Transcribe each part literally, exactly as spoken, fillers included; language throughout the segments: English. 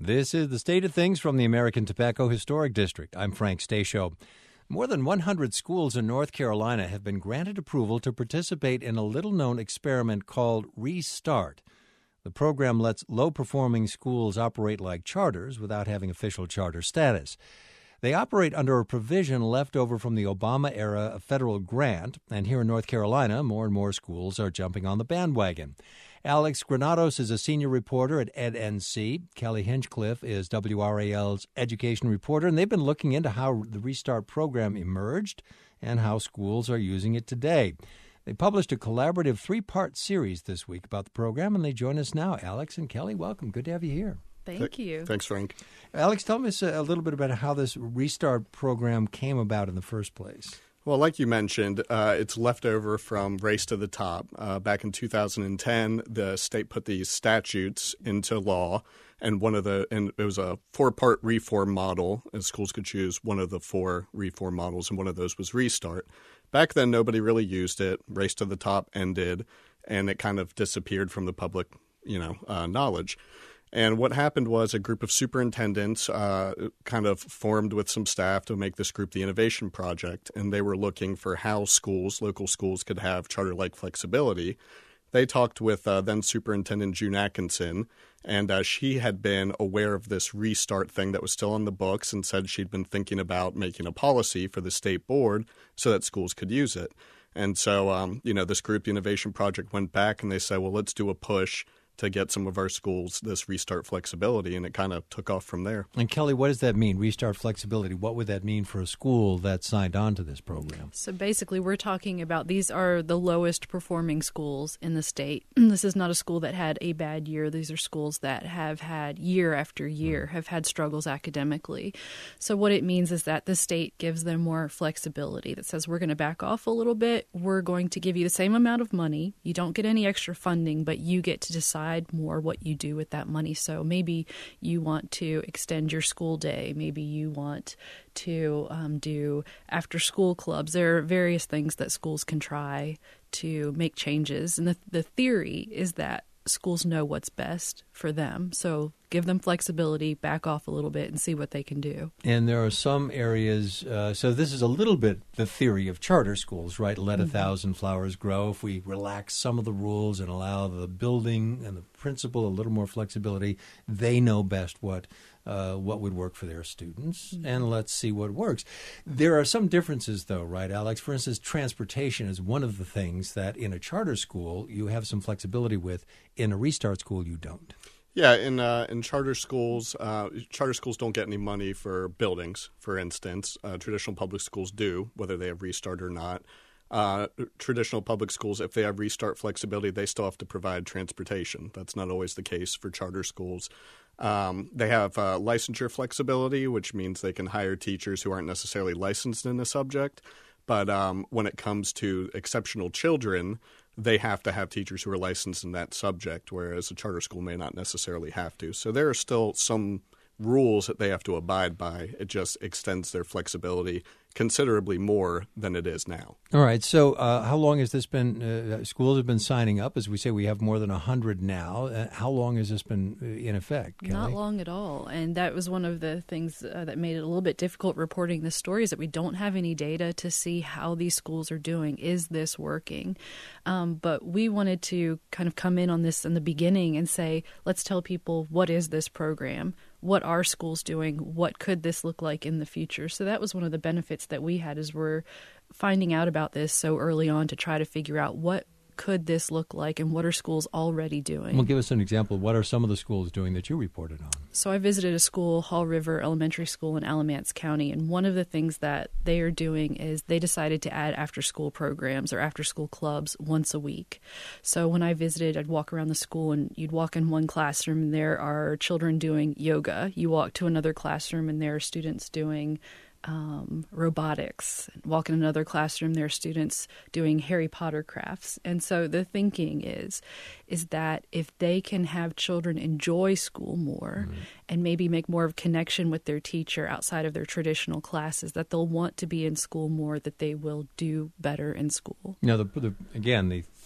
This is the state of things from the American Tobacco Historic District. I'm Frank Stasio. More than one hundred schools in North Carolina have been granted approval to participate in a little-known experiment called Restart. The program lets low-performing schools operate like charters without having official charter status. They operate under a provision left over from the Obama era of federal grant, and here in North Carolina, more and more schools are jumping on the bandwagon. Alex Granados is a senior reporter at Ed N C. Kelly Hinchcliffe is W R A L's education reporter, and they've been looking into how the Restart program emerged and how schools are using it today. They published a collaborative three-part series this week about the program, and they join us now. Alex and Kelly, welcome. Good to have you here. Thank you. Thanks, Frank. Alex, tell us a little bit about how this Restart program came about in the first place. Well, like you mentioned, uh, it's left over from Race to the Top. Uh, back in two thousand ten, the state put these statutes into law, and one of the and it was a four-part reform model, and schools could choose one of the four reform models, and one of those was Restart. Back then, nobody really used it. Race to the Top ended, and it kind of disappeared from the public, you know, uh, knowledge. And what happened was a group of superintendents uh, kind of formed with some staff to make this group the Innovation Project, and they were looking for how schools, local schools, could have charter-like flexibility. They talked with uh, then Superintendent June Atkinson, and uh, she had been aware of this Restart thing that was still on the books and said she'd been thinking about making a policy for the state board so that schools could use it. And so, um, you know, this group, the Innovation Project, went back and they said, well, let's do a push to get some of our schools this Restart flexibility, and it kind of took off from there. And Kelly, what does that mean, Restart flexibility? What would that mean for a school that signed on to this program? So basically, we're talking about these are the lowest performing schools in the state. This is not a school that had a bad year. These are schools that have had year after year, have had struggles academically. So what it means is that the state gives them more flexibility that says we're going to back off a little bit. We're going to give you the same amount of money. You don't get any extra funding, but you get to decide more what you do with that money. So maybe you want to extend your school day. Maybe you want to um, do after school clubs. There are various things that schools can try to make changes. And the, the theory is that schools know what's best for them. So give them flexibility, back off a little bit, and see what they can do. And there are some areas, uh, so this is a little bit the theory of charter schools, right? Let mm-hmm. a thousand flowers grow. If we relax some of the rules and allow the building and the principal a little more flexibility, they know best what uh, what would work for their students, mm-hmm. and let's see what works. There are some differences, though, right, Alex? For instance, transportation is one of the things that in a charter school you have some flexibility with. In a Restart school, you don't. Yeah, in uh, in charter schools, uh, charter schools don't get any money for buildings, for instance. Uh, traditional public schools do, whether they have Restart or not. Uh, traditional public schools, if they have Restart flexibility, they still have to provide transportation. That's not always the case for charter schools. Um, they have uh, licensure flexibility, which means they can hire teachers who aren't necessarily licensed in the subject. But um, when it comes to exceptional children, they have to have teachers who are licensed in that subject, whereas a charter school may not necessarily have to. So there are still some rules that they have to abide by. It just extends their flexibility considerably more than it is now. All right. So uh, how long has this been uh, – schools have been signing up. As we say, we have more than one hundred now. Uh, how long has this been in effect, Kelly? Not long at all. And that was one of the things uh, that made it a little bit difficult reporting this story is that we don't have any data to see how these schools are doing. Is this working? Um, but we wanted to kind of come in on this in the beginning and say, let's tell people, what is this program? What are schools doing? What could this look like in the future? So that was one of the benefits that we had is we're finding out about this so early on to try to figure out what could this look like and what are schools already doing. Well, give us an example. What are some of the schools doing that you reported on? So I visited a school, Hall River Elementary School in Alamance County, and one of the things that they are doing is they decided to add after-school programs or after-school clubs once a week. So when I visited, I'd walk around the school and you'd walk in one classroom and there are children doing yoga. You walk to another classroom and there are students doing Um, robotics. Walk in another classroom, there are students doing Harry Potter crafts. And so the thinking is, is that if they can have children enjoy school more mm-hmm. and maybe make more of a connection with their teacher outside of their traditional classes, that they'll want to be in school more, that they will do better in school. Now, the, the, again, the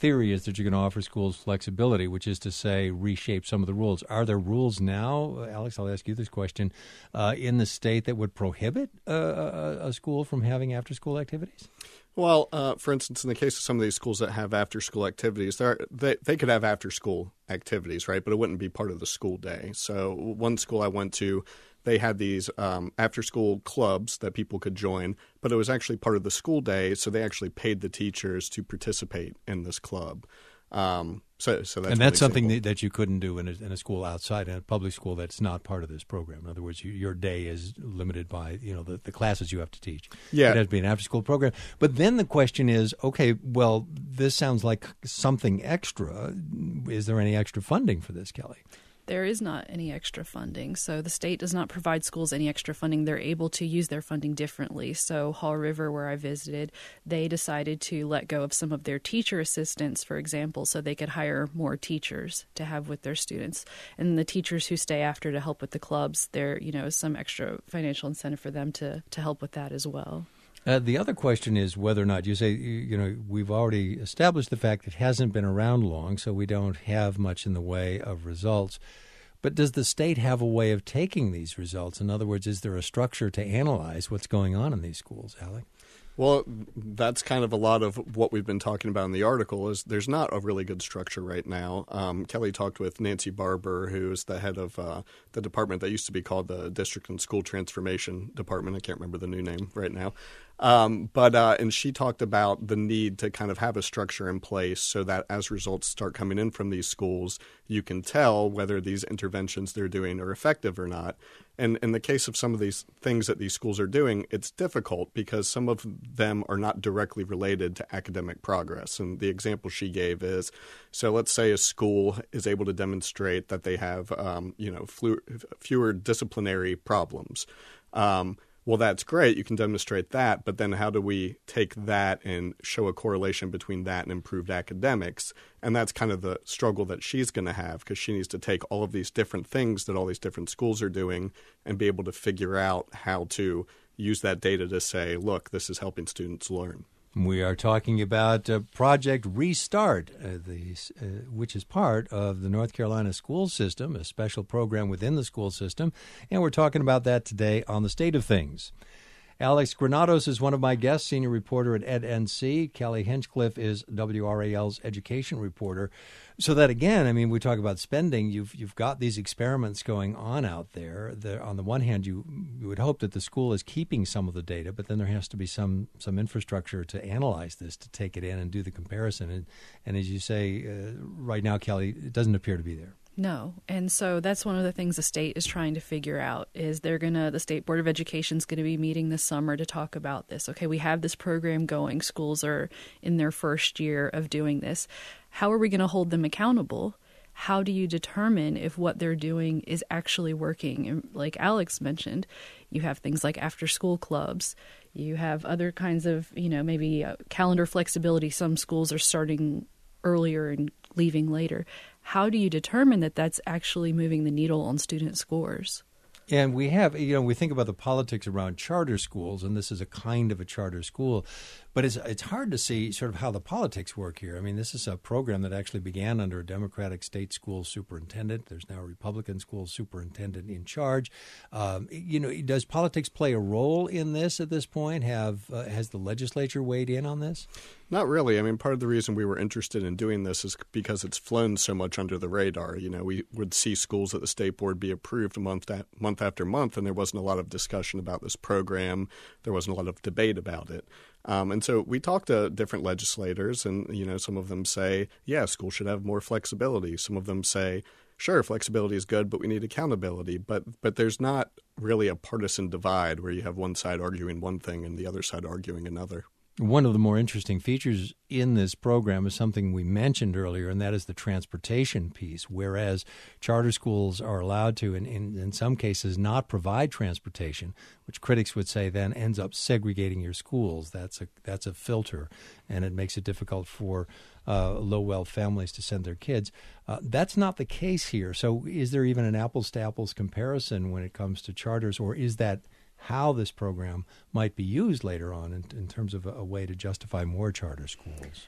theory is that you're going to offer schools flexibility, which is to say reshape some of the rules. Are there rules now, Alex, I'll ask you this question, uh, in the state that would prohibit uh, a, a school from having after-school activities? Well, uh, for instance, in the case of some of these schools that have after-school activities, there are, they, they could have after-school activities, right? But it wouldn't be part of the school day. So one school I went to, they had these um, after-school clubs that people could join, but it was actually part of the school day, so they actually paid the teachers to participate in this club. Um, so, so that's and that's something that, that you couldn't do in a, in a school outside, in a public school that's not part of this program. In other words, you, your day is limited by, you know, the, the classes you have to teach. Yeah. It has to be an after-school program. But then the question is, okay, well, this sounds like something extra. Is there any extra funding for this, Kelly? There is not any extra funding. So the state does not provide schools any extra funding. They're able to use their funding differently. So Haw River, where I visited, they decided to let go of some of their teacher assistants, for example, so they could hire more teachers to have with their students. And the teachers who stay after to help with the clubs, there, you know, is some extra financial incentive for them to, to help with that as well. Uh, the other question is whether or not, you say, you know, we've already established the fact it hasn't been around long, so we don't have much in the way of results. But does the state have a way of taking these results? In other words, is there a structure to analyze what's going on in these schools, Alec? Well, that's kind of a lot of what we've been talking about in the article is there's not a really good structure right now. Um, Kelly talked with Nancy Barber, who's the head of uh, the department that used to be called the District and School Transformation Department. I can't remember the new name right now. Um, but uh, and she talked about the need to kind of have a structure in place so that as results start coming in from these schools, you can tell whether these interventions they're doing are effective or not. And in the case of some of these things that these schools are doing, it's difficult because some of them are not directly related to academic progress. And the example she gave is, so let's say a school is able to demonstrate that they have, um, you know, flu- fewer disciplinary problems. Um, well, that's great. You can demonstrate that. But then how do we take that and show a correlation between that and improved academics? And that's kind of the struggle that she's going to have because she needs to take all of these different things that all these different schools are doing and be able to figure out how to use that data to say, look, this is helping students learn. We are talking about uh, Project Restart, uh, the, uh, which is part of the North Carolina school system, a special program within the school system, and we're talking about that today on The State of Things. Alex Granados is one of my guests, senior reporter at Ed N C. Kelly Hinchcliffe is W R A L's education reporter. So that, again, I mean, we talk about spending. You've you've got these experiments going on out there. The, on the one hand, you, you would hope that the school is keeping some of the data, but then there has to be some some infrastructure to analyze this, to take it in and do the comparison. And, and as you say, uh, right now, Kelly, it doesn't appear to be there. No. And so that's one of the things the state is trying to figure out is they're going to, the State Board of Education is going to be meeting this summer to talk about this. Okay, we have this program going. Schools are in their first year of doing this. How are we going to hold them accountable? How do you determine if what they're doing is actually working? And like Alex mentioned, you have things like after-school clubs. You have other kinds of, you know, maybe uh, calendar flexibility. Some schools are starting earlier and leaving later. How do you determine that that's actually moving the needle on student scores? And we have, you know, we think about the politics around charter schools, and this is a kind of a charter school, but it's it's hard to see sort of how the politics work here. I mean, this is a program that actually began under a Democratic state school superintendent. There's now a Republican school superintendent in charge. Um, you know, does politics play a role in this at this point? Have uh, has the legislature weighed in on this? Not really. I mean, part of the reason we were interested in doing this is because it's flown so much under the radar. You know, we would see schools at the state board be approved month a- month after month, and there wasn't a lot of discussion about this program. There wasn't a lot of debate about it. Um, and so we talked to different legislators, and, you know, some of them say, yeah, schools should have more flexibility. Some of them say, sure, flexibility is good, but we need accountability. But but there's not really a partisan divide where you have one side arguing one thing and the other side arguing another. One of the more interesting features in this program is something we mentioned earlier, and that is the transportation piece, whereas charter schools are allowed to, in, in, in some cases, not provide transportation, which critics would say then ends up segregating your schools. That's a that's a filter, and it makes it difficult for uh, low-wealth families to send their kids. Uh, that's not the case here. So is there even an apples-to-apples comparison when it comes to charters, or is that how this program might be used later on in, in terms of a, a way to justify more charter schools?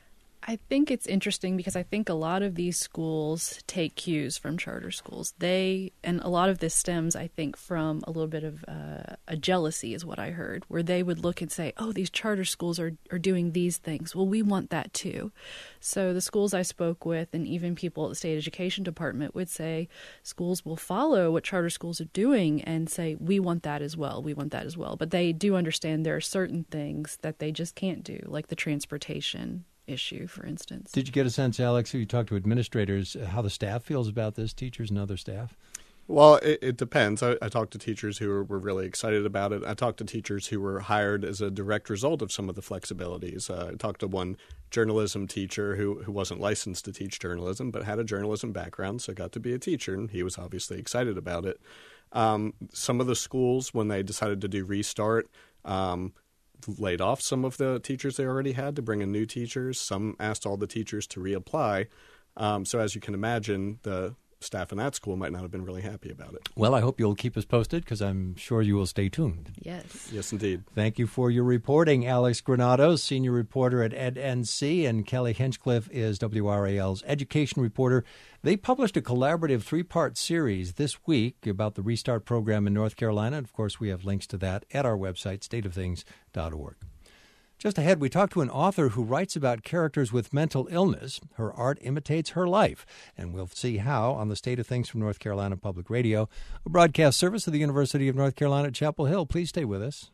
I think it's interesting because I think a lot of these schools take cues from charter schools. They, and a lot of this stems, I think, from a little bit of uh, a jealousy is what I heard, where they would look and say, oh, these charter schools are, are doing these things. Well, we want that too. So the schools I spoke with and even people at the state education department would say schools will follow what charter schools are doing and say, we want that as well. We want that as well. But they do understand there are certain things that they just can't do, like the transportation issue, for instance. Did you get a sense, Alex, if you talked to administrators, how the staff feels about this, teachers and other staff? Well, it, it depends. I, I talked to teachers who were, were really excited about it. I talked to teachers who were hired as a direct result of some of the flexibilities. Uh, I talked to one journalism teacher who, who wasn't licensed to teach journalism but had a journalism background, so got to be a teacher, and he was obviously excited about it. Um, some of the schools, when they decided to do Restart, um, laid off some of the teachers they already had to bring in new teachers. Some asked all the teachers to reapply. Um, so as you can imagine, the staff in that school might not have been really happy about it. Well, I hope you'll keep us posted because I'm sure you will stay tuned. Yes. Yes, indeed. Thank you for your reporting, Alex Granados, senior reporter at Ed N C, and Kelly Hinchcliffe is W R A L's education reporter. They published a collaborative three-part series this week about the Restart program in North Carolina. And, of course, we have links to that at our website, state of things dot org. Just ahead, we talk to an author who writes about characters with mental illness. Her art imitates her life, and we'll see how on the State of Things from North Carolina Public Radio, a broadcast service of the University of North Carolina at Chapel Hill. Please stay with us.